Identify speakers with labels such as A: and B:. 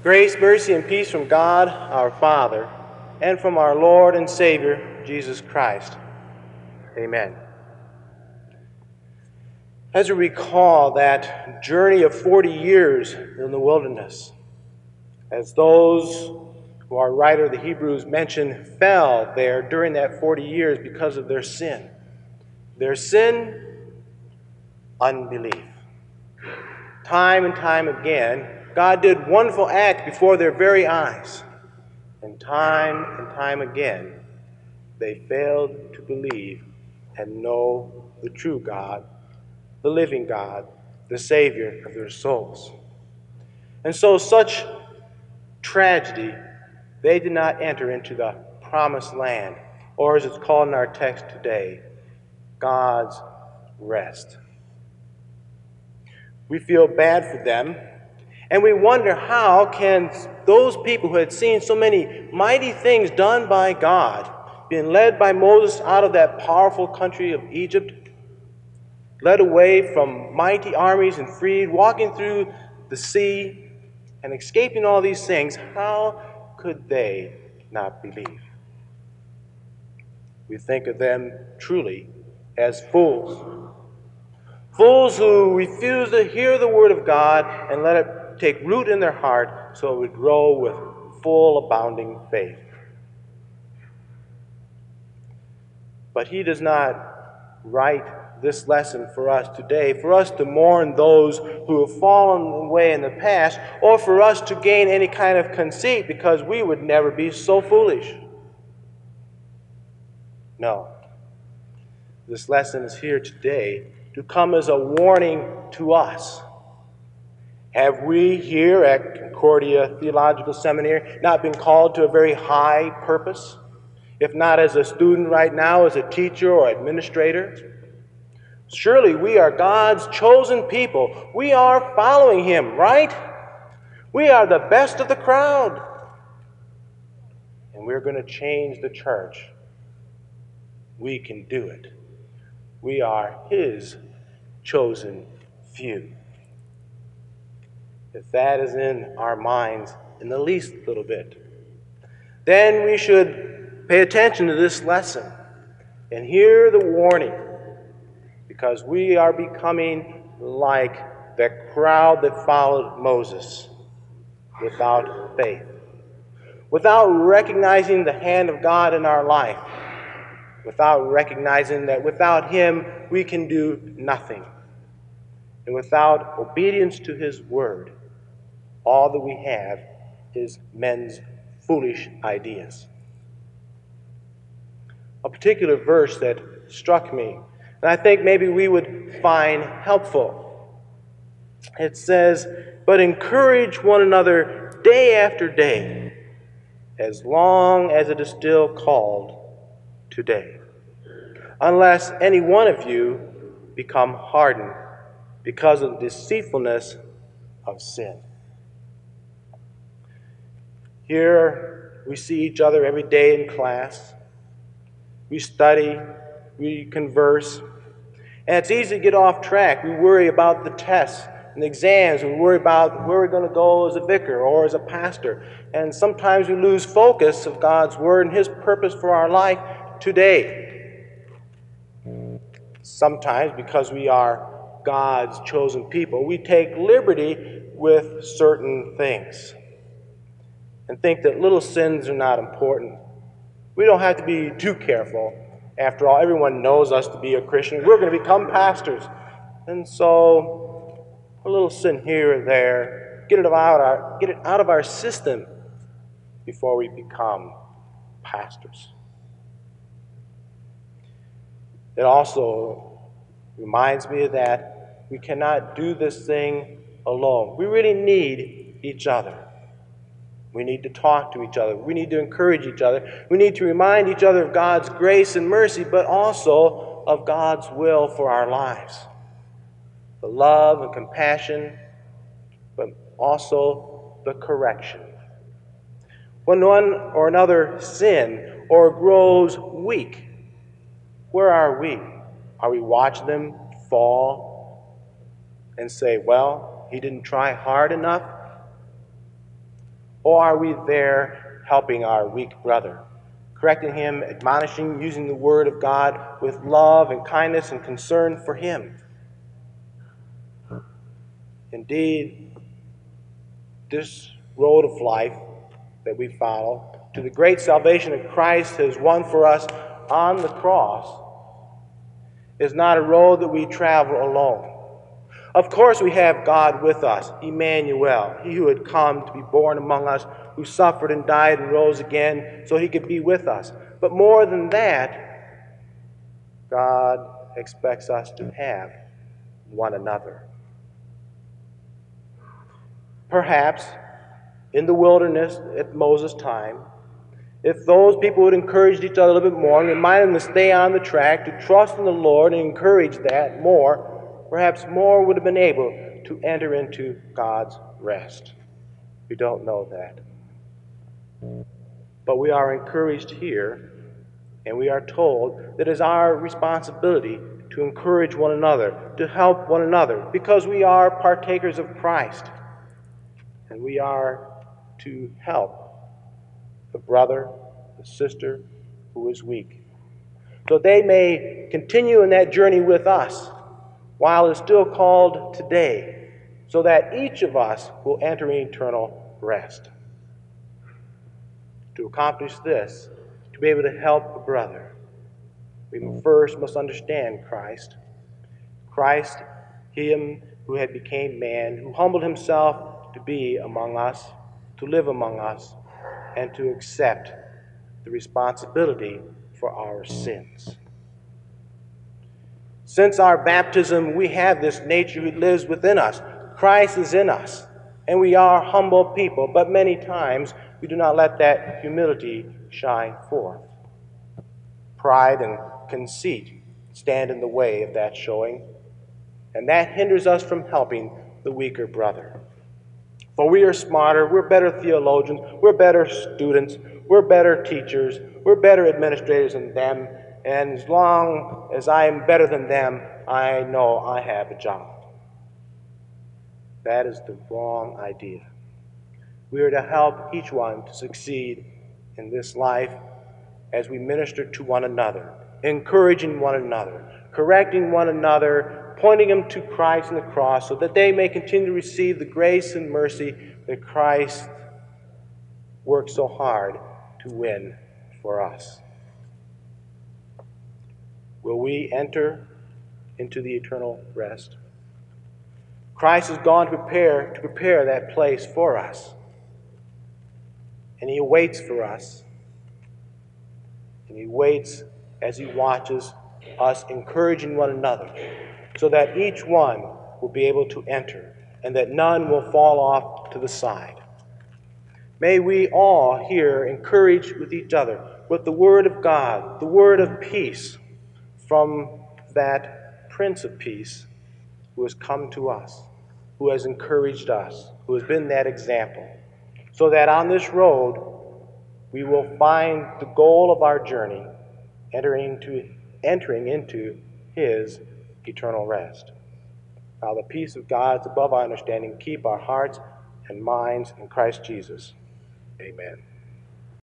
A: Grace, mercy, and peace from God our Father and from our Lord and Savior, Jesus Christ. Amen. As we recall that journey of 40 years in the wilderness, as those who our writer of the Hebrews mentioned fell there during that 40 years because of their sin. Their sin, unbelief. Time and time again, God did wonderful acts before their very eyes. And time again, they failed to believe and know the true God, the living God, the Savior of their souls. And so such tragedy, they did not enter into the promised land, or as it's called in our text today, God's rest. We feel bad for them, and we wonder how can those people who had seen so many mighty things done by God, being led by Moses out of that powerful country of Egypt, led away from mighty armies and freed, walking through the sea and escaping all these things, how could they not believe? We think of them truly as fools. Fools who refuse to hear the word of God and let it take root in their heart so it would grow with full abounding faith. But he does not write this lesson for us today, for us to mourn those who have fallen away in the past, or for us to gain any kind of conceit because we would never be so foolish. No. This lesson is here today to come as a warning to us. Have we here at Concordia Theological Seminary not been called to a very high purpose? If not as a student right now, as a teacher or administrator? Surely we are God's chosen people. We are following Him, right? We are the best of the crowd. And we're going to change the church. We can do it. We are His chosen few. If that is in our minds in the least little bit, then we should pay attention to this lesson and hear the warning, because we are becoming like that crowd that followed Moses without faith, without recognizing the hand of God in our life, without recognizing that without Him we can do nothing, and without obedience to His word, all that we have is men's foolish ideas. A particular verse that struck me, and I think maybe we would find helpful. It says, "But encourage one another day after day, as long as it is still called today, unless any one of you become hardened because of the deceitfulness of sin." Here we see each other every day in class. We study, we converse, and it's easy to get off track. We worry about the tests and the exams. We worry about where we're going to go as a vicar or as a pastor. And sometimes we lose focus of God's word and His purpose for our life today. Sometimes, because we are God's chosen people, we take liberty with certain things and think that little sins are not important. We don't have to be too careful. After all, everyone knows us to be a Christian. We're going to become pastors. And so, a little sin here or there, get it out of our system before we become pastors. It also reminds me that we cannot do this thing alone. We really need each other. We need to talk to each other. We need to encourage each other. We need to remind each other of God's grace and mercy, but also of God's will for our lives. The love and compassion, but also the correction. When one or another sin or grows weak, where are we? Are we watching them fall and say, well, he didn't try hard enough? Or are we there helping our weak brother, correcting him, admonishing, using the word of God with love and kindness and concern for him? Indeed, this road of life that we follow to the great salvation that Christ has won for us on the cross is not a road that we travel alone. Of course, we have God with us, Emmanuel, he who had come to be born among us, who suffered and died and rose again so he could be with us. But more than that, God expects us to have one another. Perhaps in the wilderness at Moses' time, if those people would encourage each other a little bit more and remind them to stay on the track, to trust in the Lord and encourage that more, perhaps more would have been able to enter into God's rest. We don't know that. But we are encouraged here, and we are told that it is our responsibility to encourage one another, to help one another, because we are partakers of Christ, and we are to help the brother, the sister who is weak, so they may continue in that journey with us while it's still called today, so that each of us will enter eternal rest. To accomplish this, to be able to help a brother, we first must understand Christ. Christ, him who had become man, who humbled himself to be among us, to live among us, and to accept the responsibility for our sins. Since our baptism, we have this nature who lives within us. Christ is in us, and we are humble people, but many times we do not let that humility shine forth. Pride and conceit stand in the way of that showing, and that hinders us from helping the weaker brother. For we are smarter, we're better theologians, we're better students, we're better teachers, we're better administrators than them, and as long as I am better than them, I know I have a job. That is the wrong idea. We are to help each one to succeed in this life as we minister to one another, encouraging one another, correcting one another, pointing them to Christ and the cross so that they may continue to receive the grace and mercy that Christ worked so hard to win for us. Will we enter into the eternal rest? Christ has gone to prepare that place for us. And he awaits for us. And he waits as he watches us encouraging one another so that each one will be able to enter and that none will fall off to the side. May we all here encourage with each other with the word of God, the word of peace from that Prince of Peace who has come to us, who has encouraged us, who has been that example, so that on this road we will find the goal of our journey, entering into his eternal rest. Now the peace of God is above our understanding. Keep our hearts and minds in Christ Jesus. Amen.